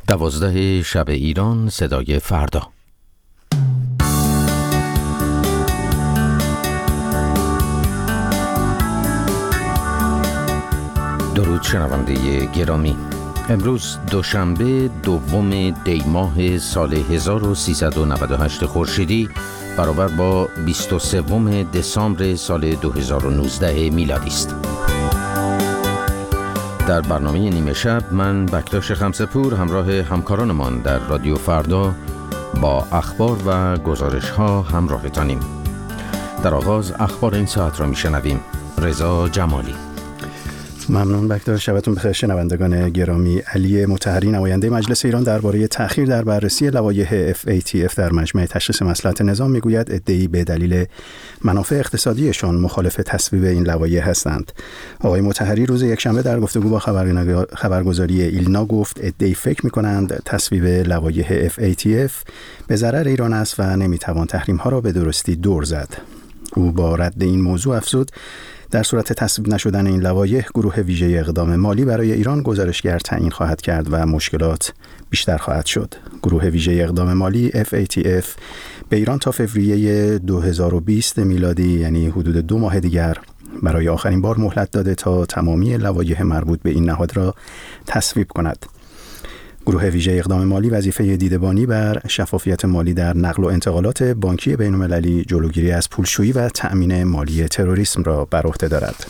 12 شب ایران، صدای فردا. درود شنونده گرامی. امروز دوشنبه دوم دی ماه سال 1398 خورشیدی برابر با 23 دسامبر سال 2019 میلادی است. در برنامه نیمه شب من بکتاش خمسه‌پور همراه همکارانمان در رادیو فردا با اخبار و گزارش ها همراهتانیم. در آغاز اخبار این ساعت را میشنویم. رضا جمالی. ممنون بکتار. شبتون بخیر شنوندگان گرامی. علی مطهری نماینده مجلس ایران درباره تأخیر در بررسی لوایح FATF در مجمع تشخیص مصلحت نظام میگوید عده‌ای به دلیل منافع اقتصادیشان مخالف تصویب این لوایح هستند. آقای مطهری روز یکشنبه در گفتگو با خبرگزاری ایلنا گفت عده‌ای فکر می‌کنند تصویب لوایح FATF به ضرر ایران است و نمی‌توان تحریم‌ها را به درستی دور زد. او با رد این موضوع افزود در صورت تصویب نشدن این لوایح گروه ویژه اقدام مالی برای ایران گزارشگر تعیین خواهد کرد و مشکلات بیشتر خواهد شد. گروه ویژه اقدام مالی FATF به ایران تا فوریه 2020 میلادی، یعنی حدود 2 ماه دیگر، برای آخرین بار مهلت داده تا تمامی لوایح مربوط به این نهاد را تصویب کند. گروه ویژه اقدام مالی وظیفه دیدبانی بر شفافیت مالی در نقل و انتقالات بانکی بین‌المللی، جلوگیری از پولشویی و تأمین مالی تروریسم را بر عهده دارد.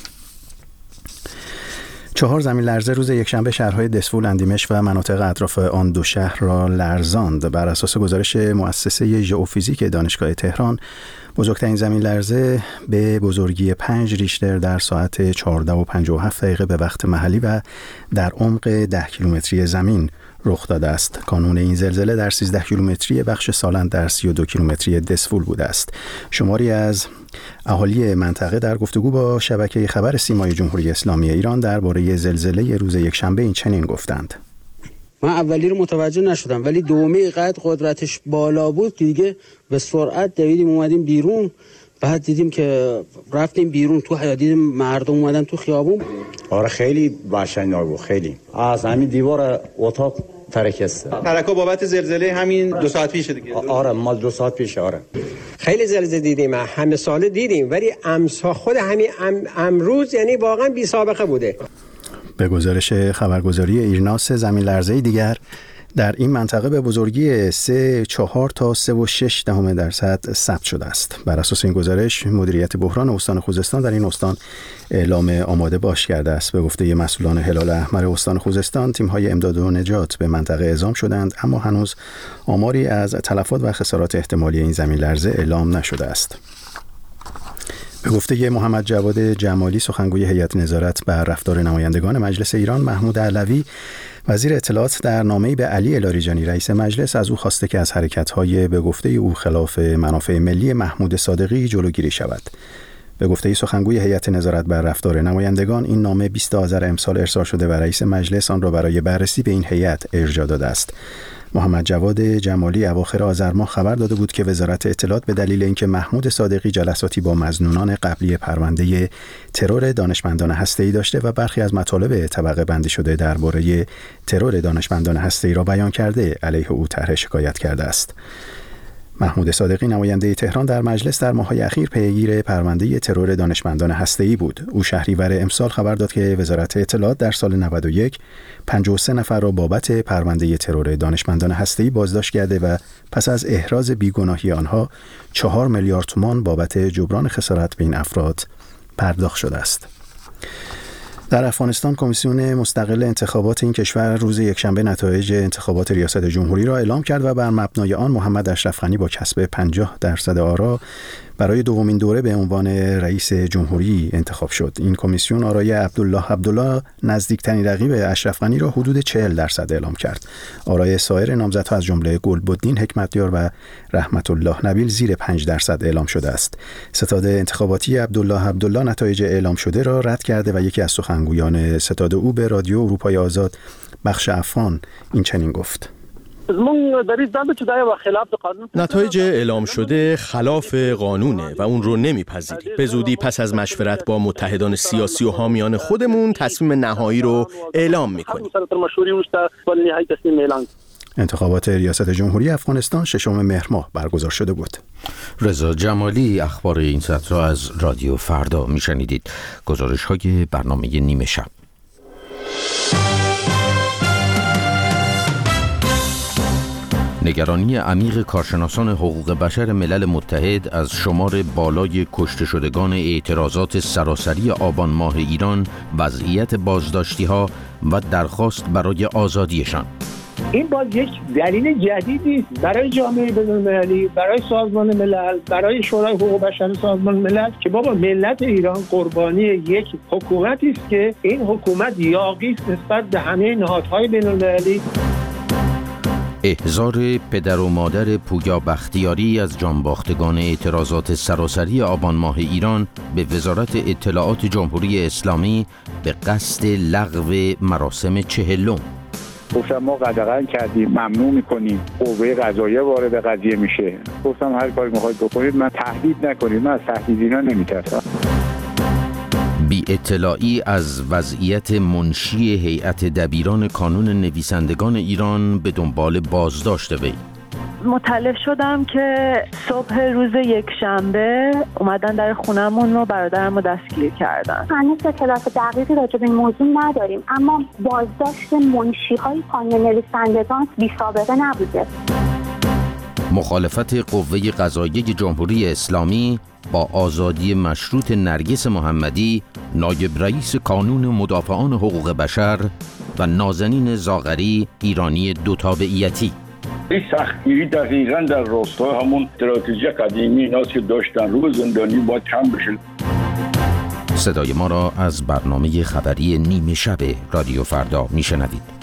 4 زمین لرزه روز یکشنبه شهرهای دسفول، اندیمش و مناطق اطراف آن دو شهر را لرزاند. بر اساس گزارش مؤسسه ژئوفیزیک دانشگاه تهران، بزرگترین زمین لرزه به بزرگی 5 ریشتر در ساعت 14:57 به وقت محلی و در عمق 10 کیلومتری زمین رخ داده است. کانون این زلزله در 13 کیلومتری بخش سالند در 32 کیلومتری دسفول بوده است. شماری از اهالی منطقه در گفتگو با شبکه خبر سیمای جمهوری اسلامی ایران درباره زلزله روز یکشنبه این چنین گفتند: من اولی رو متوجه نشدم، ولی دومی قد قدرتش بالا بود که دیگه به سرعت دویدیم اومدیم بیرون. بعد دیدیم که رفتیم بیرون تو حیاط، دیدیم مردم اومدن تو خیابون. آره خیلی وحشتناک بود. خیلی از همین دیوار اتاق ترکسته. ترکا بابت زلزله همین 2 ساعت پیشه دیگه. آره مال 2 ساعت پیشه. آره خیلی زلزله دیدیم، همه سال دیدیم، ولی خود همین امروز یعنی واقعا بی سابقه بوده. به گزارش خبرگزاری ایرنا، 3 زمین لرزه دیگر در این منطقه به بزرگی 3.4 تا 3.6% ثبت شده است. بر اساس این گزارش، مدیریت بحران استان خوزستان در این استان اعلام آماده باش کرده است. به گفته مسئولان هلال احمر استان خوزستان، تیم‌های امداد و نجات به منطقه اعزام شدند، اما هنوز آماری از تلفات و خسارات احتمالی این زمین لرزه اعلام نشده است. به گفته محمد جواد جمالی، سخنگوی هیئت نظارت بر رفتار نمایندگان مجلس ایران، محمود علوی وزیر اطلاعات در نامه‌ای به علی الاریجانی رئیس مجلس از او خواسته که از حرکت‌های به گفته او خلاف منافع ملی محمود صادقی جلوگیری شود. به گفته سخنگوی هیئت نظارت بر رفتار نمایندگان، این نامه 20 آذر امسال ارسال شده و رئیس مجلس آن را برای بررسی به این هیئت ارجاع داده است. محمد جواد جمالی اواخر آذر ماه خبر داده بود که وزارت اطلاعات به دلیل اینکه محمود صادقی جلساتی با مظنونان قبلی پرونده ترور دانشمندان هسته‌ای داشته و برخی از مطالب طبقه بندی شده درباره ترور دانشمندان هسته‌ای را بیان کرده، علیه او طرح شکایت کرده است. محمود صادقی نماینده تهران در مجلس در ماه‌های اخیر پیگیر پرونده ترور دانشمندان هسته‌ای بود. او شهریور امسال خبر داد که وزارت اطلاعات در سال 91 53 نفر را بابت پرونده ترور دانشمندان هسته‌ای بازداشت کرده و پس از احراز بیگناهی آنها 4 میلیارد تومان بابت جبران خسارت به این افراد پرداخت شده است. در افغانستان، کمیسیون مستقل انتخابات این کشور روز یکشنبه نتایج انتخابات ریاست جمهوری را اعلام کرد و بر مبنای آن محمد اشرف غنی با کسب 50% آرا برای دومین دوره به عنوان رئیس جمهوری انتخاب شد. این کمیسیون آرای عبدالله نزدیکترین رقیب اشرف غنی را حدود 40% اعلام کرد. آرای سایر نامزدها از جمله گلبدین حکمتیار و رحمت الله نبیل زیر 5% اعلام شده است. ستاد انتخاباتی عبدالله نتایج اعلام شده را رد کرده و یکی از سخنگویان ستاد او به رادیو اروپای آزاد بخش افغان این چنین گفت: نتایج اعلام شده خلاف قانونه و اون رو نمیپذیریم. به زودی پس از مشورت با متحدان سیاسی و حامیان خودمون تصمیم نهایی رو اعلام میکنیم. انتخابات ریاست جمهوری افغانستان 6 مهر ماه برگزار شده بود. رضا جمالی اخبار این ساعت را از رادیو فردا میشنیدید. گزارش های برنامه نیمه شب. نگرانی عمیق کارشناسان حقوق بشر ملل متحد از شمار بالای کشته شدگان اعتراضات سراسری آبان ماه ایران، وضعیت بازداشتی‌ها و درخواست برای آزادیشان. این باز یک دلیل جدیدی برای جامعه بین‌المللی، برای سازمان ملل، برای شورای حقوق بشر سازمان ملل که بابا ملت ایران قربانی یک حکومتی است که این حکومت یاغی است نسبت به همه نهادهای بین‌المللی. احضار پدر و مادر پویا بختیاری از جانباختگان اعتراضات سراسری آبان ماه ایران به وزارت اطلاعات جمهوری اسلامی به قصد لغو مراسم 40. گفتم ما قدغن کردیم، ممنوع میکنیم، قوه قضاییه وارد قضیه میشه. گفتم هر کاری میخواید بکنید، من تهدید نکنید، من از تهدید اینا نمیترسم. بی اطلاعی از وضعیت منشی هیئت دبیران کانون نویسندگان ایران به دنبال بازداشت وی. مطلع شدم که صبح روز یکشنبه اومدن در خونمون و برادرم رو دستگیر کردن. هنوز اطلاعات دقیقی راجع به این موضوع نداریم، اما بازداشت منشی‌های کانون نویسندگان بی سابقه نبوده. مخالفت قوه قضاییه جمهوری اسلامی با آزادی مشروط نرگس محمدی، نایب رئیس کانون مدافعان حقوق بشر، و نازنین زاغری، ایرانی دو تابعیتی. این سختگیری دقیقاً در راستای همون استراتژی قدیمی ایناست که داشتن روی زندانی باید کم بشه. صدای ما را از برنامه خبری نیمه شب رادیو فردا میشنوید.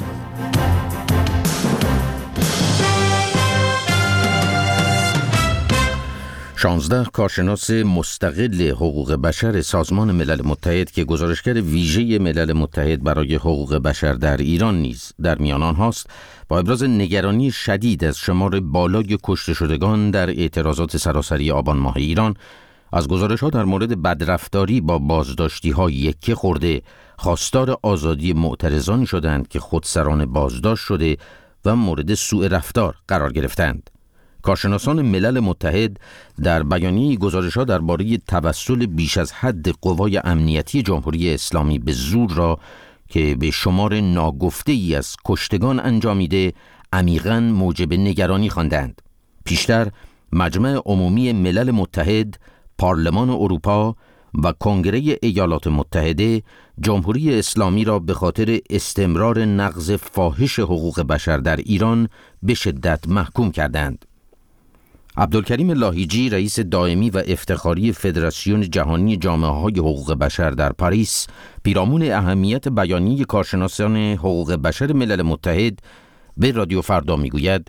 16 کارشناس مستقل حقوق بشر سازمان ملل متحد که گزارشگر ویژه ملل متحد برای حقوق بشر در ایران نیز در میان آنهاست، با ابراز نگرانی شدید از شمار بالای کشته شدگان در اعتراضات سراسری آبان ماه ایران، از گزارش‌ها در مورد بدرفتاری با بازداشتی‌ها یکه خورده خواستار آزادی معترضانی شدند که خودسرانه بازداشت شده و مورد سوء رفتار قرار گرفتند. کارشناسان ملل متحد در بیانیه گزارش‌ها درباره توسل بیش از حد قوای امنیتی جمهوری اسلامی به زور را که به شمار ناگفته‌ای از کشتگان انجامیده عمیقاً موجب نگرانی خواندند. پیشتر مجمع عمومی ملل متحد، پارلمان اروپا و کنگره ایالات متحده جمهوری اسلامی را به خاطر استمرار نقض فاحش حقوق بشر در ایران به شدت محکوم کردند. عبدالکریم لاهیجی، رئیس دائمی و افتخاری فدراسیون جهانی جامعه‌های حقوق بشر در پاریس، پیرامون اهمیت بیانیه کارشناسان حقوق بشر ملل متحد به رادیو فردا میگوید: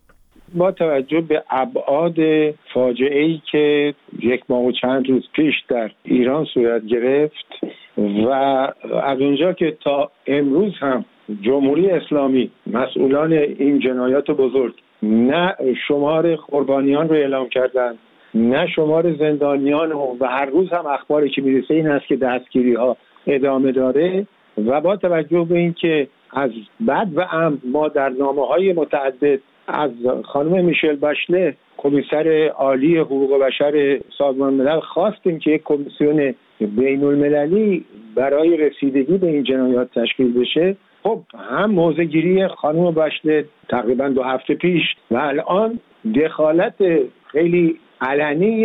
با توجه به ابعاد فاجعه‌ای که 1 ماه و چند روز پیش در ایران صورت گرفت و از اونجا که تا امروز هم جمهوری اسلامی مسئولان این جنایات بزرگ نه شمار قربانیان رو اعلام کردن، نه شمار زندانیان و هر روز هم اخباری که میرسه این است که دستگیری ها ادامه داره، و با توجه به این که از بد و ام ما در نامه‌های متعدد از خانم میشل باشله، کمیسر عالی حقوق بشر سازمان ملل، خواستیم که یک کمیسیون بین المللی برای رسیدگی به این جنایات تشکیل بشه. خب هم موضع‌گیری خانم باشله تقریبا 2 هفته پیش و الان دخالت خیلی علنی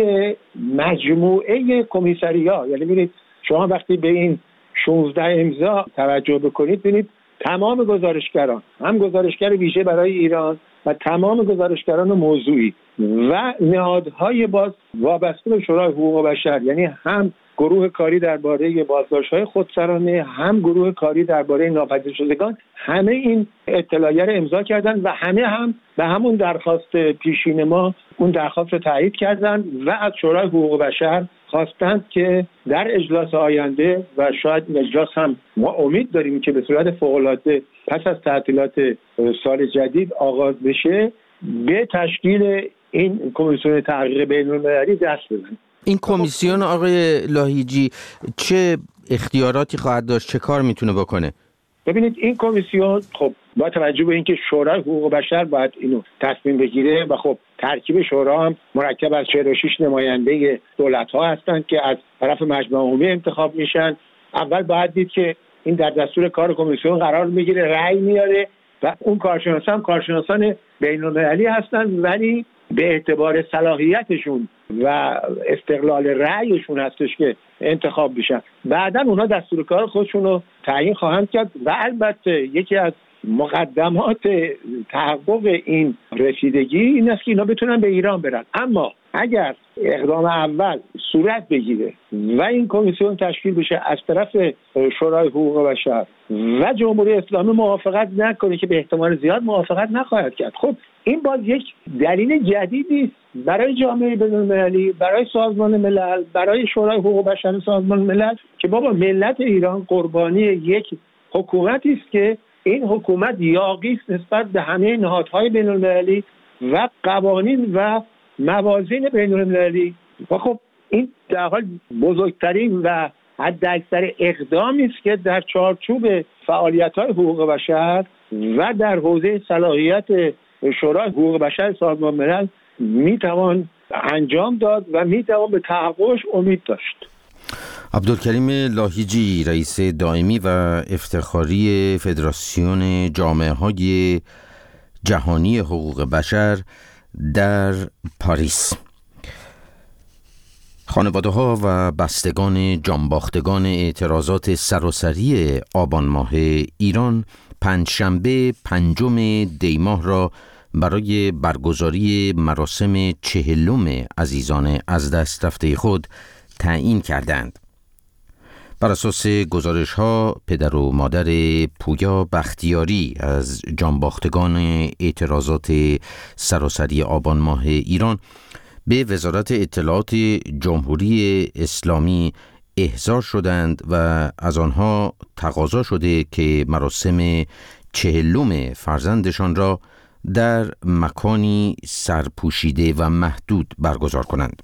مجموعه کمیسریا، یعنی ببینید شما وقتی به این 16 امضا توجه بکنید ببینید تمام گزارشگران، هم گزارشگر ویژه برای ایران و تمام گزارشگران موضوعی و نهادهای باز وابسته به شورای حقوق بشر، یعنی هم گروه کاری درباره بازداشت‌های خودسرانه، هم گروه کاری درباره ناپدید شدگان، همه این اطلاعیه رو امضا کردن و همه هم به همون درخواست پیشین ما اون درخواست رو تایید کردن و از شورای حقوق بشر خواستند که در اجلاس آینده و شاید این اجلاس هم ما امید داریم که به صورت فوق‌العاده پس از تعطیلات سال جدید آغاز بشه، به تشکیل این کمیسیون تحقیق بین‌المللی دست بزنیم. این کمیسیون آقای لاهیجی چه اختیاراتی خواهد داشت؟ چه کار میتونه بکنه؟ ببینید این کمیسیون خب با توجه به اینکه شورای حقوق بشر باید اینو تصمیم بگیره و خب ترکیب شورا هم مرکب از 46 نماینده دولت‌ها هستند که از طرف مجمع عمومی انتخاب میشن. اول باید دید که این در دستور کار کمیسیون قرار میگیره، رأی میاره و اون کارشناسان هم کارشناسان بین‌المللی هستن ولی به اعتبار صلاحیتشون و استقلال رأیشون هستش که انتخاب میشن. بعداً اونا دستور کار خودشون رو تعیین خواهند کرد و البته یکی از مقدمات تحقق این رسیدگی این است که اینا بتونن به ایران برن. اما اگر اقدام اول صورت بگیره و این کمیسیون تشکیل بشه از طرف شورای حقوق بشر و جمهوری اسلامی موافقت نکنه که به احتمال زیاد موافقت نخواهد کرد، خب این باز یک دلیل جدیدی است برای جامعه بین‌المللی، برای سازمان ملل، برای شورای حقوق بشر سازمان ملل که بابا ملت ایران قربانی یک حکومتی است که این حکومت یاغی است نسبت به همه نهادهای بین‌المللی و قوانین و موازین بین‌المللی و خب این در حال بزرگترین و حداکثر اقدامی است که در چارچوب فعالیت‌های حقوق بشر و در حوزه صلاحیت شورای حقوق بشر سازمان ملل میتوان انجام داد و میتوان به تحققش امید داشت. عبدالکریم لاهیجی، رئیس دائمی و افتخاری فدراسیون جامعه‌های جهانی حقوق بشر در پاریس. خانواده‌ها و بستگان جانباختگان اعتراضات سراسری آبان ماه ایران پنجشنبه 5 دی ماه را برای برگزاری مراسم 40 عزیزان از دست رفته خود تعیین کردند. بر اساس گزارش‌ها پدر و مادر پویا بختیاری از جانباختگان اعتراضات سراسری آبان ماه ایران به وزارت اطلاعات جمهوری اسلامی احضار شدند و از آنها تقاضا شده که مراسم 40 فرزندشان را در مکانی سرپوشیده و محدود برگزار کنند.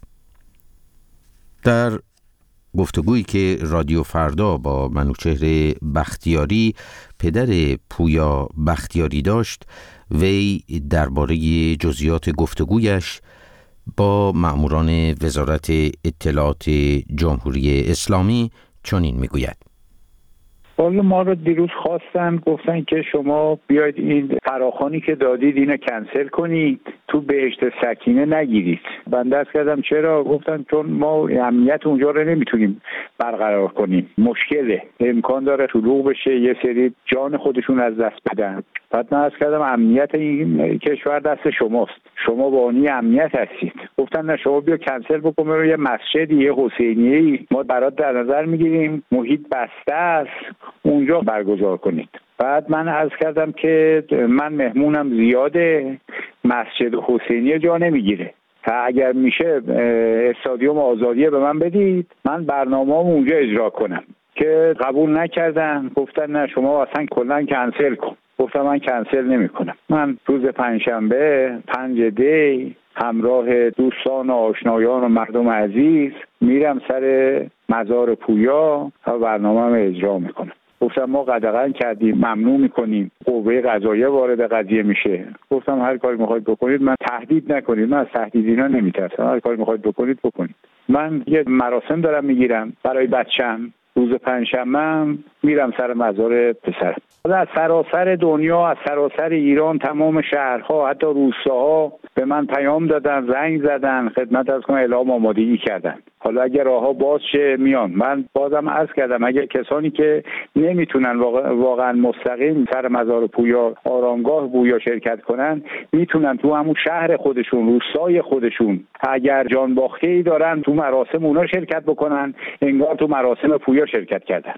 در گفتگویی که رادیو فردا با منوچهر بختیاری پدر پویا بختیاری داشت، وی درباره جزئیات گفتگویش با مأموران وزارت اطلاعات جمهوری اسلامی چنین میگوید: والا ما رو دیروز خواستن، گفتن که شما بیاید این فراخوانی که دادید اینو کنسل کنید، تو بهشت سکینه نگیرید. بنده عرض کردم چرا؟ گفتن چون ما امنیت اونجا رو نمیتونیم برقرار کنیم، مشکله، امکان داره طلوع بشه یه سری جان خودشون از دست بدن. بعد من عرض کردم امنیت این کشور دست شماست، شما بانی امنیت هستید. گفتن نه شما بیا کنسل بکن، رو یه مسجدی یه حسینیه‌ای ما برات در نظر میگیریم، محیط بسته است، اونجا برگزار کنید. بعد من عرض کردم که من مهمونم زیاده، مسجد حسینیه جا نمیگیره، اگر میشه استادیوم آزادیه به من بدید، من برنامه‌ام اونجا اجرا کنم. که قبول نکردن، گفتن نه شما اصلا کلا کنسل کن. گفتم من کنسل نمی کنم. من روز پنجشنبه 5 دی همراه دوستان و آشنایان و مردم عزیز میرم سر مزار پویا و برنامه‌ام اجرا میکنم. گفتم ما قدغن کردیم، ممنوع میکنیم، قوه قضاییه وارد قضیه میشه. گفتم هر کاری میخواید بکنید، من تهدید نکنید، من از تهدید اینا نمیترسم، هر کاری میخواید بکنید بکنید. من یه مراسم دارم میگیرم برای بچم، روز پنجشنبه میرم سر مزار پسرم. از سراسر دنیا، از سراسر ایران، تمام شهرها، حتی روستاها به من پیام دادن، زنگ زدن، خدمت از کنم اعلام آمادگی کردن. حالا اگر راهها باز شه میان. من بازم عرض کردم اگر کسانی که نمیتونن واقعا مستقیم سر مزار پویا آرامگاه پویا شرکت کنن، میتونن تو همون شهر خودشون، روستای خودشون، اگر جان باخته‌ای دارن تو مراسم اونا شرکت بکنن، انگار تو مراسم پویا شرکت کردن.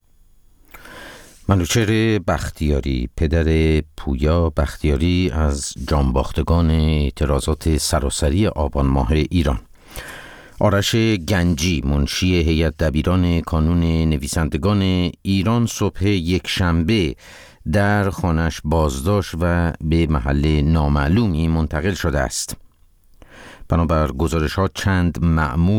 منوچهر بختیاری، پدر پویا بختیاری از جانباختگان اعتراضات سراسری آبان ماه ایران. آرش گنجی، منشی هیئت دبیران کانون نویسندگان ایران، صبح یکشنبه در خانه‌اش بازداشت و به محل نامعلومی منتقل شده است. بنابر گزارش‌ها چند مأمور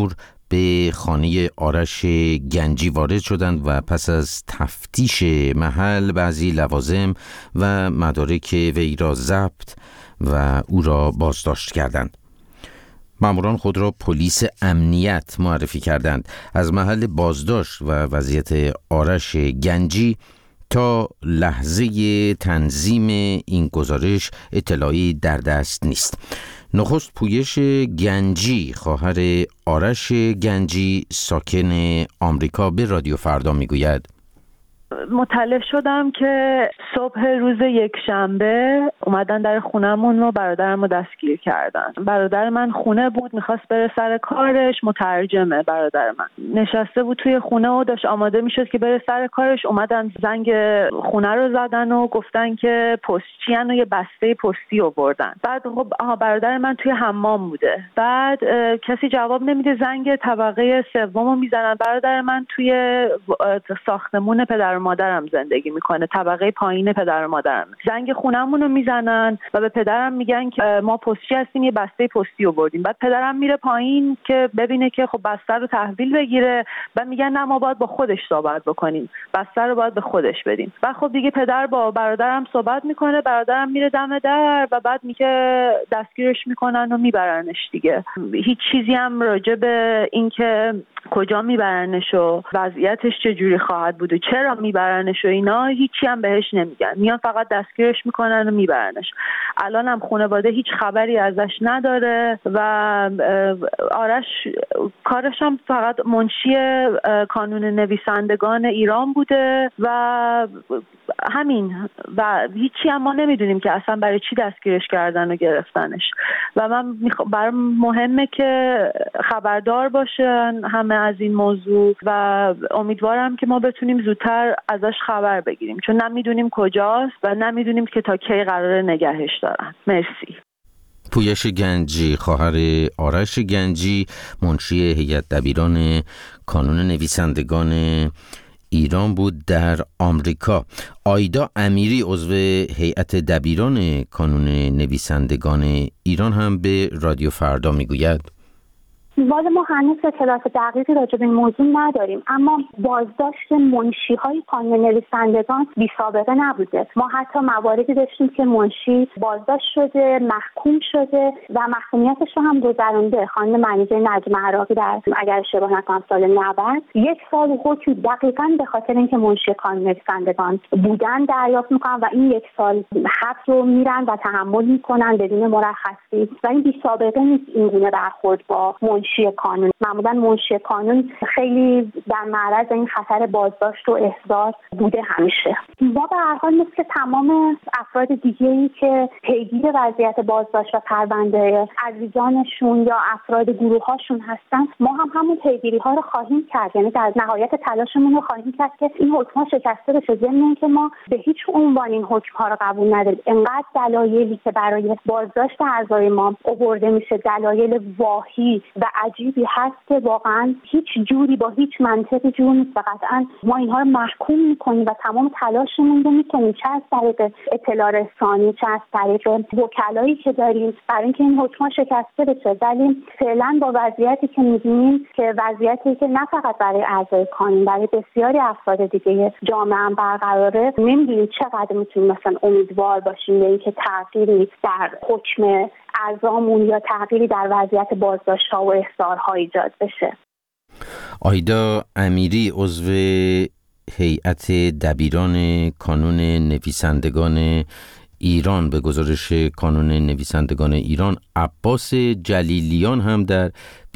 به خانه آرش گنجی وارد شدند و پس از تفتیش محل بعضی لوازم و مدارک وی را ضبط و او را بازداشت کردند. ماموران خود را پلیس امنیت معرفی کردند. از محل بازداشت و وضعیت آرش گنجی تا لحظه تنظیم این گزارش اطلاعی در دست نیست. نخست پویش گنجی، خواهر آرش گنجی ساکن آمریکا، به رادیو فردا میگوید: مطلع شدم که صبح روز یکشنبه اومدن در خونمون و برادرم رو دستگیر کردن. برادر من خونه بود، میخواست بره سر کارش، مترجمه برادر من. نشسته بود توی خونه و داشت آماده میشد که بره سر کارش. اومدن زنگ خونه رو زدن و گفتن که پستچیان و یه بسته پستی آوردن. بعد خب برادر من توی حمام بوده. بعد کسی جواب نمیده، زنگ طبقه سومو میزنن. برادر من توی ساختمون پدر و مادرم زندگی میکنه، طبقه پایین پدر و مادرم. زنگ خونمون رو میزنن و به پدرم میگن که ما پستچی هستیم، یه بسته پستی آوردیم. بعد پدرم میره پایین که ببینه که خب بسته رو تحویل بگیره و میگن نه ما باید با خودش صحبت بکنیم، بسته رو باید به خودش بدیم. بعد خب دیگه پدر با برادرم صحبت میکنه، برادرم میره دم در و بعد میگه دستگیرش میکنن و میبرنش دیگه. هیچ چیزی هم راجع به این که کجا میبرنش و وضعیتش چجوری خواهد بود و چرا میبرنش و اینا هیچی هم بهش نمیگن. میان فقط دستگیرش میکنن و میبرنش. الان هم خانواده هیچ خبری ازش نداره و آرش کارش هم فقط منشی کانون نویسندگان ایران بوده و همین و هیچی هم ما نمیدونیم که اصلا برای چی دستگیرش کردن و گرفتنش و من برام مهمه که خبردار باشن همه از این موضوع و امیدوارم که ما بتونیم زودتر ازش خبر بگیریم، چون نمیدونیم کجاست و نمیدونیم که تا کی قراره نگهش دارن. مرسی. پویش گنجی، خواهر آرش گنجی، منشی هیئت دبیران کانون نویسندگان ایران بود در آمریکا. آیدا امیری، عضو هیئت دبیران کانون نویسندگان ایران، هم به رادیو فردا میگوید: والا ما هنوز اطلاعات دقیقی راجع به این موضوع نداریم، اما بازداشت منشی‌های کانون نویسندگان بی سابقه نبوده. ما حتی مواردی داشتیم که منشی بازداشت شده، محکوم شده و محکومیتش رو هم گذرونده. خانم منیژه نجم عراقی در اگر اشتباه نکنم سال 90 1 سال حکم دقیقاً به خاطر اینکه منشی کانون نویسندگان بودن دریافت میکنن و این 1 سال حبس رو میرن و تحمل میکنن بدون مرخصی و این بی سابقه نیست این گونه برخورد با منشی کانون. معمولا منشی کانون خیلی در معرض این خطر بازداشت و احضار بوده همیشه. ما به هر حال مثل تمام افراد دیگه‌ای که پیگیر وضعیت بازداشت و پرونده عزیزانشون یا افراد گروه‌هاشون هستن، ما هم همون پیگیری‌ها رو خواهیم کرد. یعنی در نهایت تلاشمون رو خواهیم کرد که این حکم‌ها شکسته بشه، ضمن اینکه ما به هیچ عنوان این حکم‌ها رو قبول نداریم. انقدر دلایلی که برای بازداشت اعضای ما آورده میشه دلایل واهی و عجیبی هست که واقعا هیچ جوری با هیچ منطقی جور نیست و قطعا ما اینها رو محکوم میکنیم و تمام تلاشمون رو میکنیم، چه از طریق اطلاع رسانی چه از طریق وکلایی که داریم برای اینکه این حکم‌ها شکسته بشه. ولی فعلا با وضعیتی که می‌بینیم که وضعیتی که نه فقط برای اعضای کانون، برای بسیاری افراد دیگه جامعه هم برقراره، نمی‌دونیم چقدر میتونیم مثلا امیدوار باشیم به اینکه تغییری در حکم اعضامون یا تغییری در وضعیت بازداشت‌ها و احضارها ایجاد بشه. آیدا امیری، عضو هیئت دبیران کانون نویسندگان ایران، به گزارش کانون نویسندگان ایران عباس جلیلیان هم در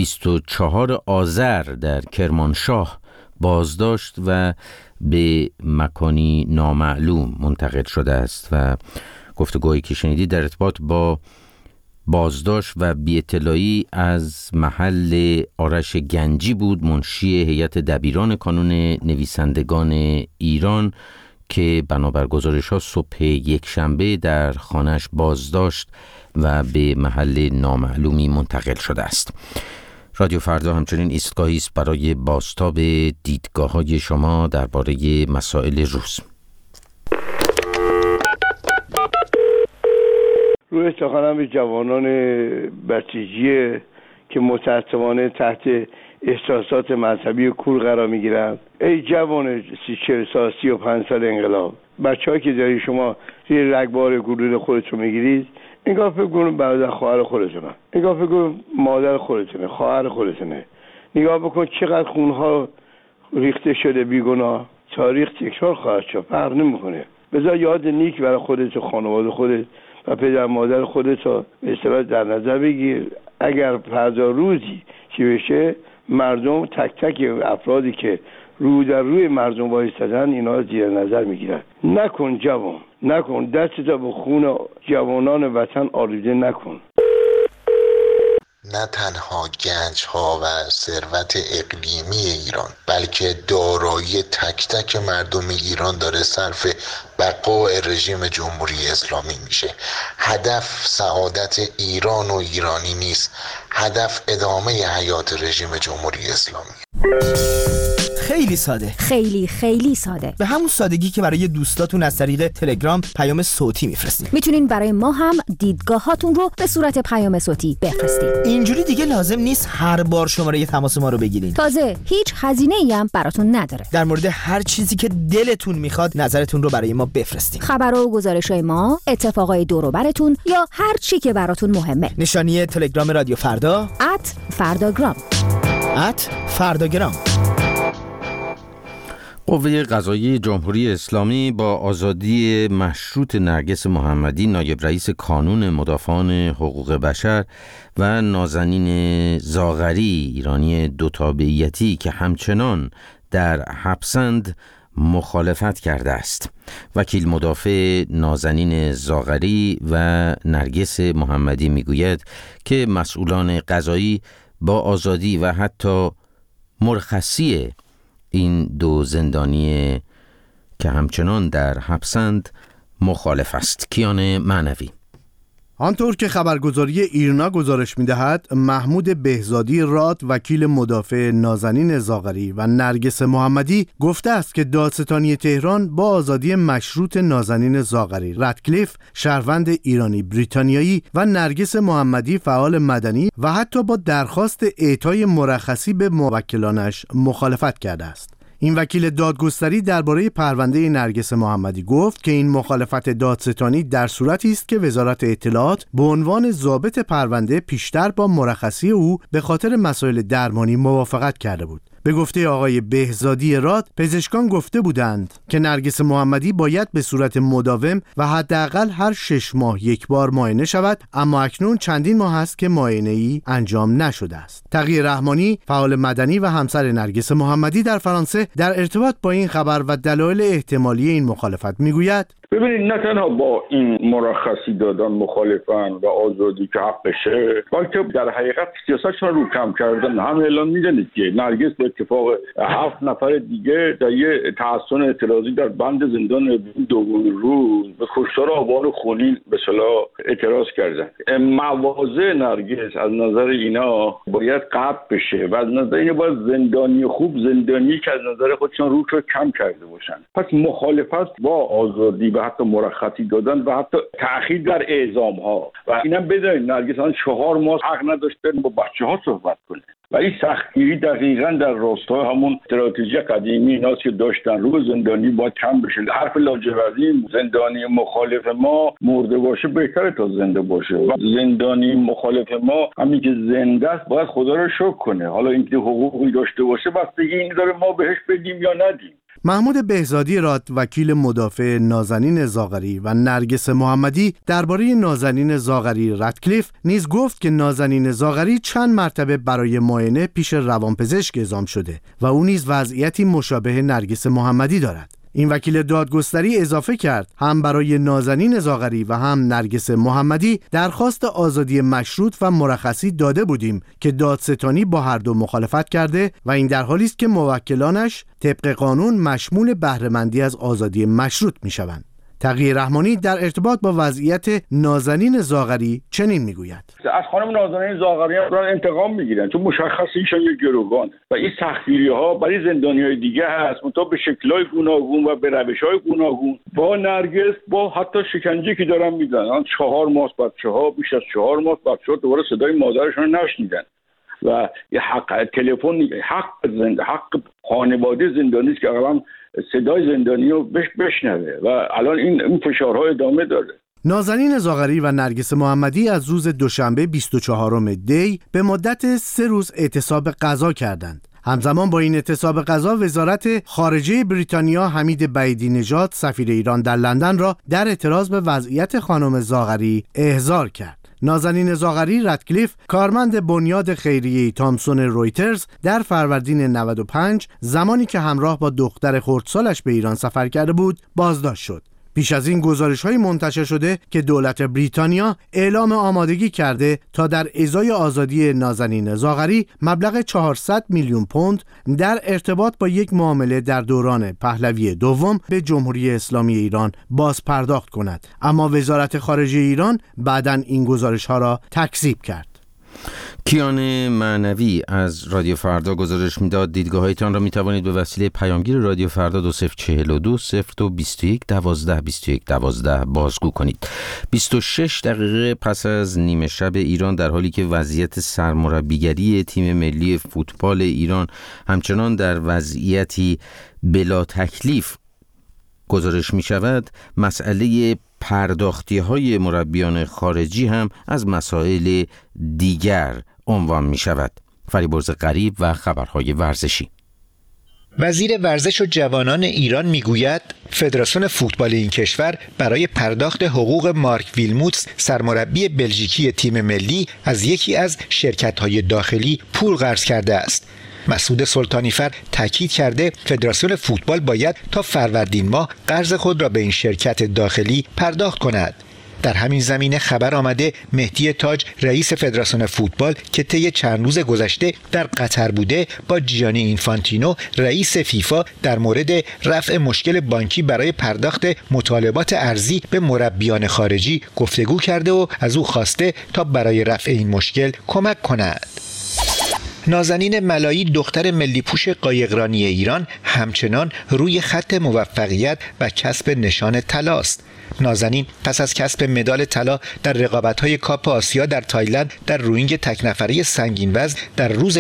24 آذر در کرمانشاه بازداشت و به مکانی نامعلوم منتقل شده است و گفتگویی که شنیدید در ارتباط با بازداشت و بی‌اطلاعی از محل آرش گنجی بود، منشی هیئت دبیران کانون نویسندگان ایران، که بنابر گزارش‌ها صبح یکشنبه در خانه‌اش بازداشت و به محل نامعلومی منتقل شده است. رادیو فردا همچنین ایستگاهی است برای بازتاب دیدگاه‌های شما درباره مسائل روز. روی سخنم به جوانان بسیجی که متأسفانه تحت احساسات مذهبی کور قرار میگیرن. ای جوان 40 سال 35 سال انقلاب، بچه‌ها که داری شما زیر رگبار گلوله خودتون میگیرید، نگاه بکنید برادر خواهر خودتونه، نگاه بکنید مادر خودتونه، خواهر خودتونه، نگاه بکن چقدر خونها ریخته شده بیگناه. تاریخ تکرار خواهد شد، فرق نمیکنه. بذار یاد نیک برای خودت و خانواده خودت و پدر مادر خودت رو به اصطلاح در نظر بگیر. اگر فردا روزی چی بشه، مردم تک تک افرادی که رو در روی مردم وایستادن اینا زیر نظر میگیرن. نکن جوان، نکن، دستت به خون جوانان وطن آلوده نکن. نه تنها گنج ها و ثروت اقلیمی ایران، بلکه دارایی تک تک مردم ایران داره صرف بقای رژیم جمهوری اسلامی میشه. هدف سعادت ایران و ایرانی نیست، هدف ادامه حیات رژیم جمهوری اسلامی. خیلی ساده، خیلی ساده، به همون سادگی که برای دوستاتون از طریق تلگرام پیام صوتی میفرستید. میتونین برای ما هم دیدگاهاتون رو به صورت پیام صوتی بفرستید. اینجوری دیگه لازم نیست هر بار شماره تماس ما رو بگیرین. تازه هیچ هزینه‌ای هم براتون نداره. در مورد هر چیزی که دلتون میخواد نظرتون رو برای ما بفرستید. خبرها و گزارش‌های ما، اتفاقای دور و براتون یا هر چی که براتون مهمه. نشانی تلگرام رادیو فردا @فرداگرام. @فرداگرام. قوه قضاییه جمهوری اسلامی با آزادی مشروط نرگس محمدی، نایب رئیس کانون مدافعان حقوق بشر، و نازنین زاغری، ایرانی دوتابعیتی که همچنان در حبسند، مخالفت کرده است. وکیل مدافع نازنین زاغری و نرگس محمدی میگوید که مسئولان قضایی با آزادی و حتی مرخصی این دو زندانی که همچنان در حبسند مخالف است. کیان معنوی. آنطور که خبرگزاری ایرنا گزارش می‌دهد، محمود بهزادی راد، وکیل مدافع نازنین زاغری و نرگس محمدی، گفته است که دادستانی تهران با آزادی مشروط نازنین زاغری، رادکلیف شهروند ایرانی بریتانیایی و نرگس محمدی فعال مدنی و حتی با درخواست اعطای مرخصی به موکلانش مخالفت کرده است. این وکیل دادگستری درباره پرونده نرگس محمدی گفت که این مخالفت دادستانی در صورتی است که وزارت اطلاعات به عنوان ضابط پرونده پیشتر با مرخصی او به خاطر مسائل درمانی موافقت کرده بود. به گفته آقای بهزادی راد، پزشکان گفته بودند که نرگس محمدی باید به صورت مداوم و حداقل هر 6 ماه یک بار معاینه شود، اما اکنون چندین ماه است که معاینه‌ای انجام نشده است. تقی رحمانی، فعال مدنی و همسر نرگس محمدی در فرانسه، در ارتباط با این خبر و دلایل احتمالی این مخالفت میگوید: ببینید، نه تنها با این مرخصی دادن مخالفن و آزادی که حقشه، بلکه در حقیقت سیاستشون رو کم کردن. هم اعلام میدونید که نرگس به اتفاق 7 نفر دیگه در یه تحسن اعتراضی در بند زندان دومین روز به کشتار آبان خونین به اصطلاح اعتراض کردن. مواضع نرگس از نظر اینا باید قطع بشه و از نظر اینا باید زندانی خوب، زندانی که از نظر خودشون روش رو کم کرده باشن. پس مخالفت با آزادی و حتی مرخصی دادن و حتی تأخیر در اعزام ها و اینم بدونید نرگس 4 ماه حق نداشته با بچه‌ها صحبت کنه و این سختگیری دقیقاً در راستای همون استراتژی قدیمی ایناست که داشتن. رو زندانی باید کم بشه. حرف لاجوردی زندانی مخالف ما مرده باشه بهتره تا زنده باشه و زندانی مخالف ما همین که زنده است باید خدا رو شکر کنه. حالا اینکه حقوقی داشته باشه بستگی این داره ما بهش بدیم یا ندیم. محمود بهزادی راد، وکیل مدافع نازنین زاغری و نرگس محمدی، درباره نازنین زاغری رادکلیف نیز گفت که نازنین زاغری چند مرتبه برای معاینه پیش روانپزشک اعزام شده و او نیز وضعیتی مشابه نرگس محمدی دارد. این وکیل دادگستری اضافه کرد هم برای نازنین زاغری و هم نرگس محمدی درخواست آزادی مشروط و مرخصی داده بودیم که دادستانی با هر دو مخالفت کرده و این در حالی است که موکلانش طبق قانون مشمول بهره‌مندی از آزادی مشروط می‌شوند. تقی رحمانی در ارتباط با وضعیت نازنین زاغری چنین میگوید: از خانم نازنین زاغری هم انتقام میگیرن چون مشخصه ایشان یک گروگان و این سختگیری ها برای زندانی‌های دیگه هست، منتها به شکل‌های گوناگون و به روش‌های گوناگون. با نرگس با حتی شکنجه که دارن میدن، 4 ماه بچه‌ها، بیش از 4 ماه بچه‌ها دوباره صدای مادرشون رو نشنیدن. و یه حق تلفن، حق خانواده زندانی است که اقلا صدای زندانی رو بشنوه و الان این فشارها ادامه داره. نازنین زاغری و نرگس محمدی از روز دوشنبه 24 دی به مدت 3 روز اعتصاب غذا کردند. همزمان با این اعتصاب غذا وزارت خارجه بریتانیا حمید بعیدی نژاد سفیر ایران در لندن را در اعتراض به وضعیت خانم زاغری احضار کرد. نازنین زاغری ردکلیف، کارمند بنیاد خیریه تامسون رویترز، در فروردین 95 زمانی که همراه با دختر خردسالش به ایران سفر کرده بود بازداشت شد. پیش از این گزارش‌های منتشر شده که دولت بریتانیا اعلام آمادگی کرده تا در ازای آزادی نازنین زاغری مبلغ 400 میلیون پوند در ارتباط با یک معامله در دوران پهلوی دوم به جمهوری اسلامی ایران باز پرداخت کند، اما وزارت خارجه ایران بعداً این گزارش‌ها را تکذیب کرد. کیان معنوی از رادیو فردا گزارش میداد. دیدگاه‌هایتان را میتوانید به وسیله پیامگیر رادیو فردا 2042 0221 12 21 12 بازگو کنید. 26 دقیقه پس از نیمه شب ایران، در حالی که وضعیت سرمربیگری تیم ملی فوتبال ایران همچنان در وضعیتی بلا تکلیف گزارش می شود، مسئله پرداختی های مربیان خارجی هم از مسائل دیگر عنوان می شود. فریبرز غریب و خبرهای ورزشی. وزیر ورزش و جوانان ایران میگوید فدراسیون فوتبال این کشور برای پرداخت حقوق مارک ویلموتس سرمربی بلژیکی تیم ملی از یکی از شرکت‌های داخلی پول قرض کرده است. مسعود سلطانیفر تاکید کرده فدراسیون فوتبال باید تا فروردین ماه قرض خود را به این شرکت داخلی پرداخت کند. در همین زمینه خبر آمده مهدی تاج رئیس فدراسیون فوتبال که طی چند روز گذشته در قطر بوده با جیانی اینفانتینو رئیس فیفا در مورد رفع مشکل بانکی برای پرداخت مطالبات ارزی به مربیان خارجی گفتگو کرده و از او خواسته تا برای رفع این مشکل کمک کند. نازنین ملایی دختر ملی پوش قایقرانی ایران همچنان روی خط موفقیت و کسب نشان طلا است. نازنین پس از کسب مدال طلا در رقابت‌های کاپ آسیا در تایلند در روینگ تک نفره سنگین وزن در روز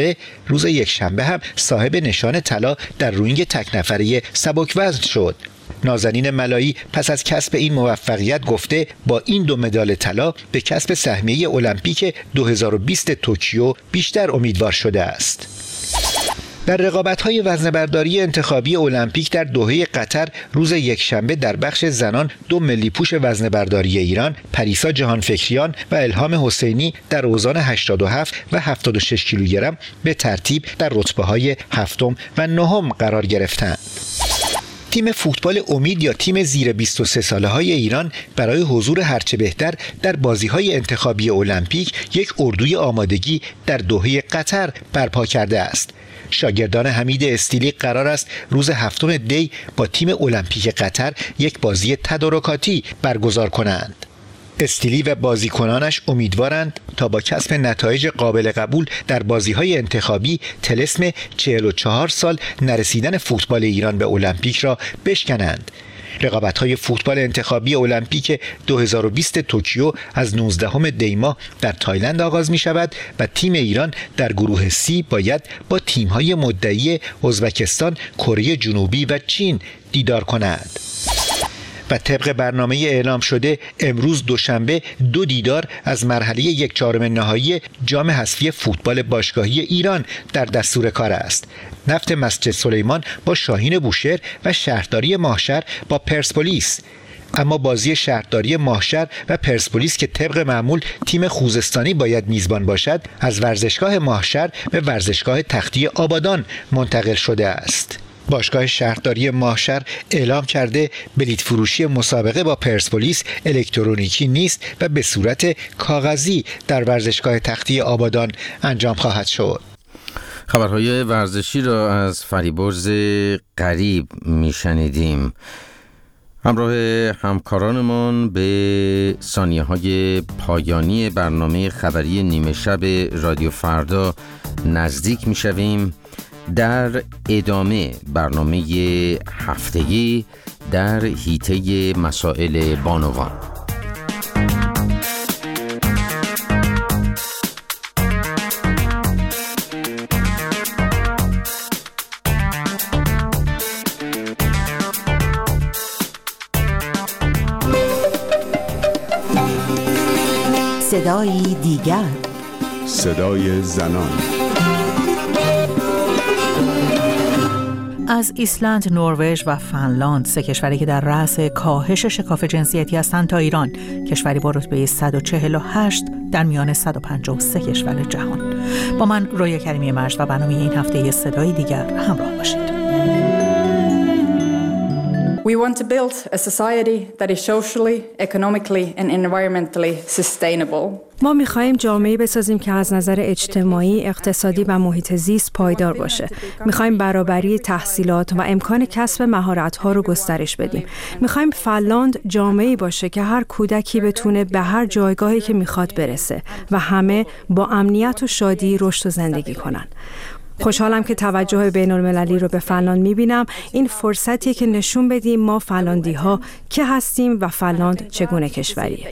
یکشنبه هم صاحب نشان طلا در روینگ تک نفره سبک وزن شد. نازنین ملایی پس از کسب این موفقیت گفته با این 2 مدال طلا به کسب سهمیه المپیک 2020 توکیو بیشتر امیدوار شده است. در رقابت‌های وزنه‌برداری انتخابی المپیک در دوحه قطر روز یکشنبه در بخش زنان 2 ملی پوش وزنه‌برداری ایران پریسا جهانفکریان و الهام حسینی در اوزان 87 و 76 کیلوگرم به ترتیب در رتبه‌های 7 و 9 قرار گرفتند. تیم فوتبال امید یا تیم زیر 23 ساله های ایران برای حضور هرچه بهتر در بازی‌های انتخابی المپیک یک اردوی آمادگی در دوحه قطر برپا کرده است. شاگردان حمید استیلی قرار است روز 7 دی با تیم المپیک قطر یک بازی تدارکاتی برگزار کنند. استیلی و بازیکنانش امیدوارند تا با کسب نتایج قابل قبول در بازی‌های انتخابی طلسم 44 سال نرسیدن فوتبال ایران به المپیک را بشکنند. رقابت‌های فوتبال انتخابی المپیک 2020 توکیو از 19 دی ماه در تایلند آغاز می‌شود و تیم ایران در گروه C باید با تیم‌های مدعی ازبکستان، کره جنوبی و چین دیدار کند. و طبق برنامه اعلام شده امروز دوشنبه 2 دیدار از مرحله 1/4 نهایی جام حذفی فوتبال باشگاهی ایران در دستور کار است. نفت مسجد سلیمان با شاهین بوشهر و شهرداری ماهشهر با پرسپولیس. اما بازی شهرداری ماهشهر و پرسپولیس که طبق معمول تیم خوزستانی باید میزبان باشد از ورزشگاه ماهشهر به ورزشگاه تختی آبادان منتقل شده است. باشگاه شهرداری ماهشهر اعلام کرده بلیط فروشی مسابقه با پرسپولیس الکترونیکی نیست و به صورت کاغذی در ورزشگاه تختی آبادان انجام خواهد شد. خبرهای ورزشی را از فریبرز غریب میشنیدیم. همراه همکارانمان به ثانیه‌های پایانی برنامه خبری نیمه شب رادیو فردا نزدیک میشویم. در ادامه برنامه هفتگی در حیطه مسائل بانوان. صدایی دیگر، صدای زنان. از ایسلند، نروژ و فنلاند، سه کشوری که در رأس کاهش شکاف جنسیتی هستند، تا ایران، کشوری با رتبه 148 در میان 153 کشور جهان. با من رویا کریمی مجد و برنامه این هفته صدای دیگر همراه باشید. We want to build a society that is socially, economically and environmentally sustainable. ما می‌خوایم جامعه‌ای بسازیم که از نظر اجتماعی، اقتصادی و محیط زیست پایدار باشه. می‌خوایم برابری تحصیلات و امکان کسب مهارت‌ها رو گسترش بدیم. می‌خوایم فنلاند جامعه‌ای باشه که هر کودکی بتونه به هر جایگاهی که می‌خواد برسه و همه با امنیت و شادی رشد و زندگی کنن. خوشحالم که توجه بین‌المللی رو به فنلاند می‌بینم. این فرصتیه که نشون بدیم ما فنلاندی‌ها که هستیم و فنلاند چگونه کشوریه.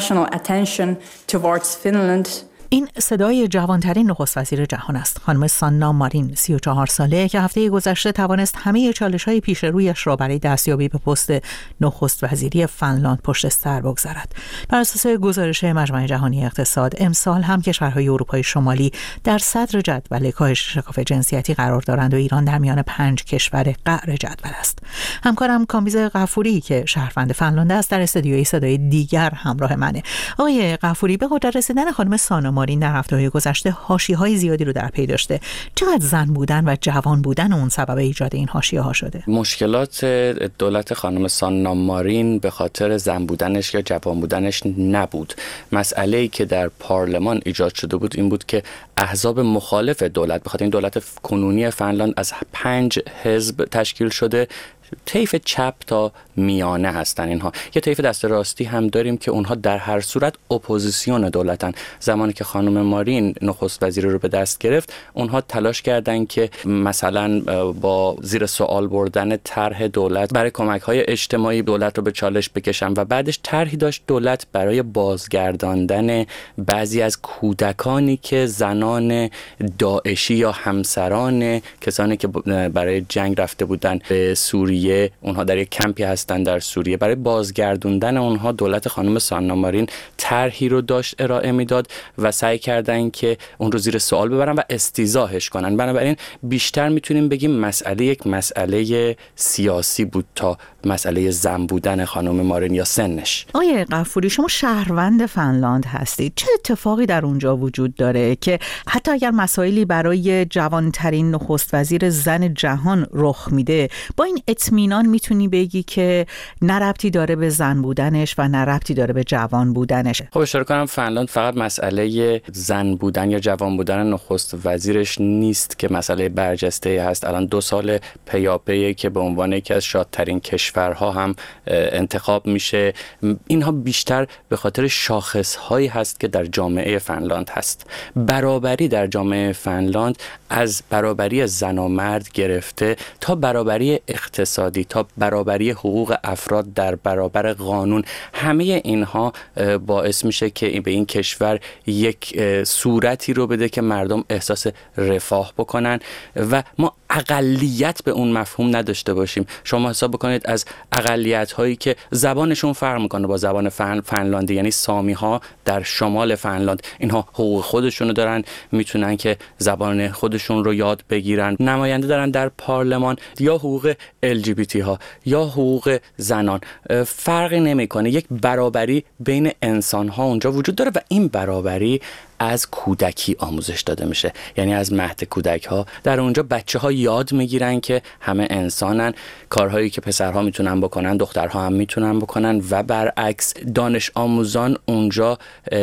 این صدای جوانترین نخست وزیر جهان است، خانم سانا مارین، 34 ساله که هفته گذشته توانست همه چالش‌های پیش رویش را برای دستیابی به پست نخست وزیری فنلاند پشت سر بگذارد. بر اساس گزارش مجمع جهانی اقتصاد، امسال هم کشورهای اروپای شمالی در صدر جدول کاهش شکاف جنسیتی قرار دارند و ایران در میان 5 کشور قعر جدول است. همکارم کامبیز غفوری که شهروند فنلاند است در استودیوی صدای دیگر همراه منه. آقای غفوری، به قدرت رسیدن خانم سانا مارین در هفته‌های گذشته حاشیه‌های زیادی رو در پی داشته. چقدر زن بودن و جوان بودن اون سبب ایجاد این حاشیه‌ها شده؟ مشکلات دولت خانم سانا مارین به خاطر زن بودنش یا جوان بودنش نبود. مسئله‌ای که در پارلمان ایجاد شده بود این بود که احزاب مخالف دولت، به خاطر این دولت کنونی فنلاند از 5 حزب تشکیل شده، طیف چپ تا میانه هستن. اینها یه طیف دست راستی هم داریم که اونها در هر صورت اپوزیسیون دولتن. زمانی که خانم مارین نخست وزیر رو به دست گرفت، اونها تلاش کردن که مثلا با زیر سوال بردن طرح دولت برای کمک‌های اجتماعی دولت رو به چالش بکشن و بعدش طرحی داشت دولت برای بازگرداندن بعضی از کودکانی که زنان داعشی یا همسران کسانی که برای جنگ رفته بودن به سوریه، اونها در یک کمپی هستن در سوریه، برای بازگردوندن اونها دولت خانم سانا مارین طرحی رو داشت ارائه میداد و سعی کردن که اون رو زیر سوال ببرن و استیضاحش کنن. بنابراین بیشتر میتونیم بگیم مسئله یک مسئله سیاسی بود تا مسئله زن بودن خانم مارین یا سنش. آقای غفوری، شما شهروند فنلاند هستید. چه اتفاقی در اونجا وجود داره که حتی اگر مسائلی برای جوانترین نخست وزیر زن جهان رخ میده، با این اطمینان میتونی بگی که نه ربطی داره به زن بودنش و نه ربطی داره به جوان بودنش؟ خب اشاره کنم فنلاند فقط مسئله زن بودن یا جوان بودن نخست وزیرش نیست که مسئله برجسته هست. الان 2 سال پیاپی که به عنوان یکی از شادترین کشورها هم انتخاب میشه. اینها بیشتر به خاطر شاخصهایی هست که در جامعه فنلاند هست. برابری در جامعه فنلاند از برابری زن و مرد گرفته تا برابری اقتصادی، تا برابری حقوق افراد در برابر قانون، همه اینها باعث میشه که به این کشور یک صورتی رو بده که مردم احساس رفاه بکنن و ما اقلیت به اون مفهوم نداشته باشیم. شما حساب بکنید از اقلیت هایی که زبانشون فرق میکنه با زبان فنلاندی، یعنی سامی ها در شمال فنلاند، اینها حقوق خودشونو دارن، میتونن که زبان خودشون رو یاد بگیرن، نماینده دارن در پارلمان، یا حقوق LGBT ها یا حقوق زنان، فرقی نمیکنه. یک برابری بین انسان ها اونجا وجود داره و این برابری از کودکی آموزش داده میشه. یعنی از مهد کودک ها در اونجا بچه ها یاد میگیرن که همه انسانن، کارهایی که پسرها میتونن بکنن دخترها هم میتونن بکنن و برعکس. دانش آموزان اونجا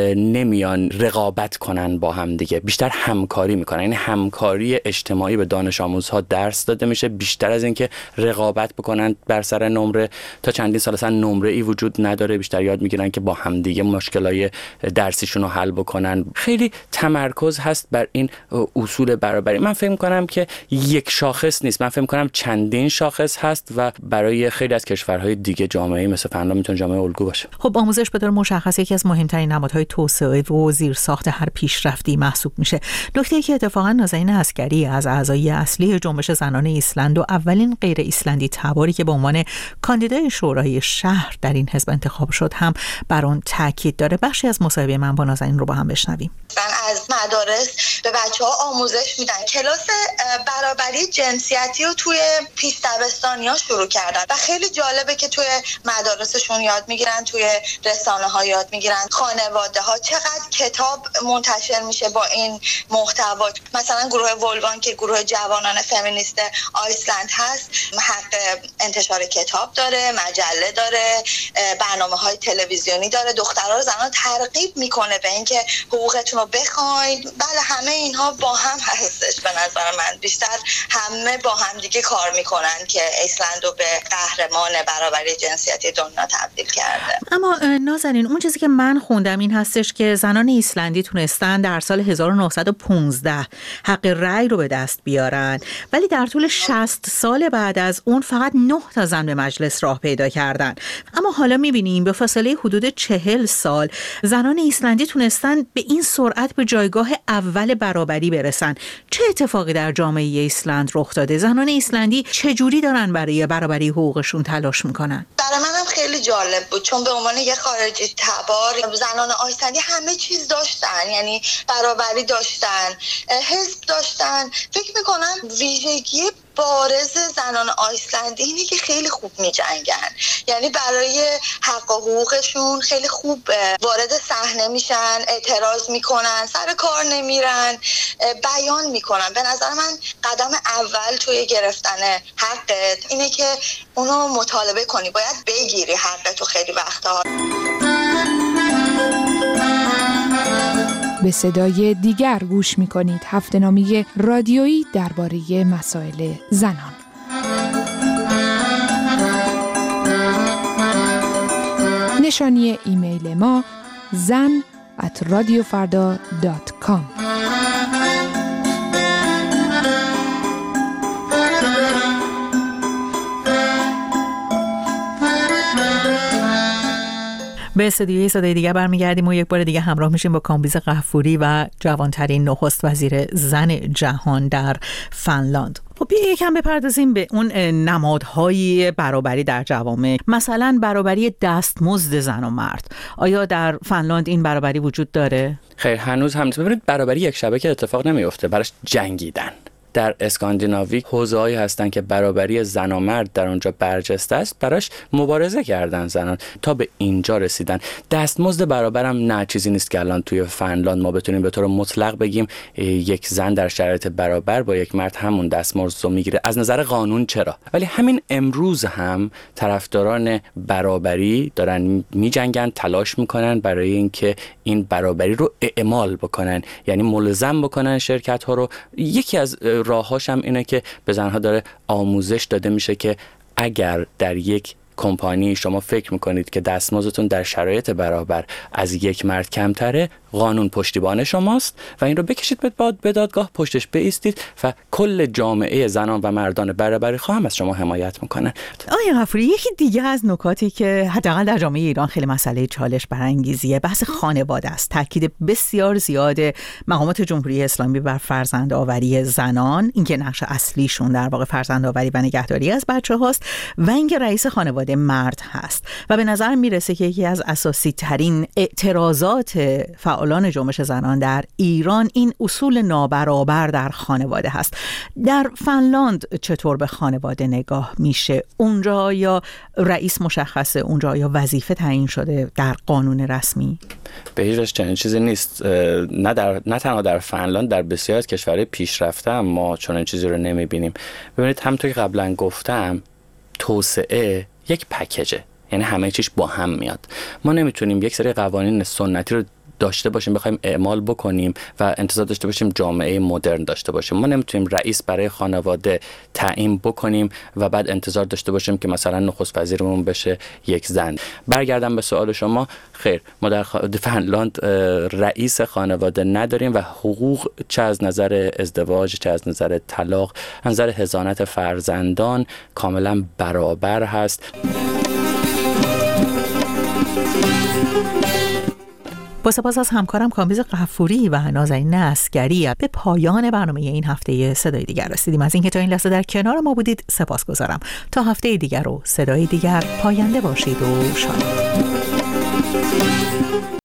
نمیان رقابت کنن با هم دیگه، بیشتر همکاری میکنن. یعنی همکاری اجتماعی به دانش آموزها درس داده میشه، بیشتر از اینکه رقابت بکنن بر سر نمره. تا چندین سال اصلا نمره ای وجود نداره، بیشتر یاد میگیرن که با هم دیگه مشکلای درسیشون رو حل بکنن. خیلی تمرکز هست بر این اصول برابری. من فکر می‌کنم که یک شاخص نیست، من فکر می‌کنم چندین شاخص هست و برای خیلی از کشورهای دیگه جامعه مثل فنلاند میتونه جامعه الگو باشه. خب آموزش به طور مشخص یکی از مهمترین نمادهای توسعه و زیرساخت هر پیشرفتی محسوب میشه. نکته‌ای که اتفاقا نازنین عسگری از اعضای اصلی جنبش زنان ایسلند و اولین غیر ایسلندی تباری که به عنوان کاندیدای شورای شهر در این حزب انتخاب شد هم بر آن تاکید داره. بخشی از مصاحبه من با نازنین رو با هم بشنویم. از مدارس به بچه‌ها آموزش میدن. کلاس برابری جنسیتی رو توی پیش دبستانی‌ها شروع کردن و خیلی جالبه که توی مدارسشون یاد میگیرن، توی رسانه‌ها یاد میگیرن، خانواده‌ها چقدر کتاب منتشر میشه با این محتوا. مثلا گروه ولوان که گروه جوانان فمینیست آیسلند هست حق انتشار کتاب داره، مجله داره، برنامه‌های تلویزیونی داره، دخترها رو زنان ترغیب میکنه به اینکه حقوقتون رو بخواید. بله همه اینها با هم هستش. به نظر من بیشتر همه با هم دیگه کار میکنن که ایسلند رو به قهرمان برابری جنسیتی دنیا تبدیل کرده. اما نازنین اون چیزی که من خوندم این هستش که زنان ایسلندی تونستن در سال 1915 حق رأی رو به دست بیارن، ولی در طول 60 سال بعد از اون فقط 9 تا زن به مجلس راه پیدا کردن. اما حالا میبینیم به فاصله حدود 40 سال زنان ایسلندی تونستن به این سرعت به جایگاه اول برابری برسن. چه اتفاقی در جامعه ایسلند رخ داده؟ زنان ایسلندی چجوری دارن برای برابری حقوقشون تلاش میکنن؟ برای منم خیلی جالب بود، چون به عنوان یه خارجی تبار زنان آیسلندی همه چیز داشتن، یعنی برابری داشتن، حزب داشتن. فکر میکنم ویژگی بارز زنان آیسلندی اینه که خیلی خوب می جنگن، یعنی برای حق و حقوقشون خیلی خوب وارد صحنه میشن، اعتراض میکنن، سر کار نمیرن، بیان میکنن. به نظر من قدم اول توی گرفتن حقت اینه که اونو مطالبه کنی، باید بگیری حقتو. خیلی وقتها به صدای دیگر گوش می‌کنید، هفته‌نامه رادیویی درباره مسائل زنان. نشانی ایمیل ما zan@radiofarda.com. به استودیوی صدای دیگه برمیگردیم و یک بار دیگه همراه میشیم با کامبیز غفوری و جوانترین نخست وزیر زن جهان در فنلاند. خب یکم بپردازیم به اون نمادهای برابری در جوامع، مثلا برابری دستمزد زن و مرد. آیا در فنلاند این برابری وجود داره؟ خیر، هنوز هم ببینید برابری یک شبه که اتفاق نمیفته، براش جنگیدن. در اسکاندیناوی حوزه‌هایی هستن که برابری زن و مرد در اونجا برجسته است، براش مبارزه کردن زنان تا به اینجا رسیدن. دستمزد برابرم نه چیزی نیست که الان توی فنلاند ما بتونیم به طور مطلق بگیم یک زن در شرایط برابر با یک مرد همون دستمزد رو میگیره. از نظر قانون چرا؟ ولی همین امروز هم طرفداران برابری دارن میجنگن، تلاش میکنن برای اینکه این برابری رو اعمال بکنن، یعنی ملزم بکنن شرکت ها رو. یکی از راهاش هم اینه که به زنها داره آموزش داده میشه که اگر در یک کمپانی شما فکر میکنید که دستمزدتون در شرایط برابر از یک مرد کمتره، قانون پشتیبان شماست و این رو بکشید به دادگاه، پشتش بایستید و کل جامعه زنان و مردان برابری خواهم از شما حمایت میکنن. آقای غفوری، یکی دیگه از نکاتی که حداقل در جامعه ایران خیلی مسئله چالش برانگیزیه بحث خانواده است. تاکید بسیار زیاد مقامات جمهوری اسلامی بر فرزندآوری زنان، اینکه نقش اصلیشون در واقع فرزندآوری و نگهداری از بچه‌هاست و اینکه رئیس خانواده مرد هست و به نظر میرسه که یکی از اساسی ترین اعتراضات فعالان جنبش زنان در ایران این اصول نابرابر در خانواده هست. در فنلاند چطور به خانواده نگاه میشه؟ اونجا یا رئیس مشخصه، اونجا یا وظیفه تعیین شده در قانون رسمی؟ به هیچ چنین چیزی نیست. نه تنها در فنلاند، در بسیاری از کشورهای پیشرفته هم ما چنین چیزی رو نمیبینیم. ببینید همونطور که قبلا گفتم، توسعه یک پکیجه، یعنی همه چیش با هم میاد. ما نمیتونیم یک سری قوانین سنتی رو داشته باشیم، بخوایم اعمال بکنیم و انتظار داشته باشیم جامعه مدرن داشته باشیم. ما نمیتونیم رئیس برای خانواده تعیین بکنیم و بعد انتظار داشته باشیم که مثلا نخست وزیرمون بشه یک زن. برگردم به سوال شما، خیر، ما در فنلاند رئیس خانواده نداریم و حقوق چه از نظر ازدواج چه از نظر طلاق، از نظر حضانت فرزندان کاملا برابر هست. با سپاس از همکارم کامبیز غفوری و نازنین عسگری، به پایان برنامه این هفته صدای دیگر رسیدیم. از اینکه تا این لحظه در کنار ما بودید سپاسگزارم. تا هفته دیگر و صدای دیگر، پاینده باشید و شاد.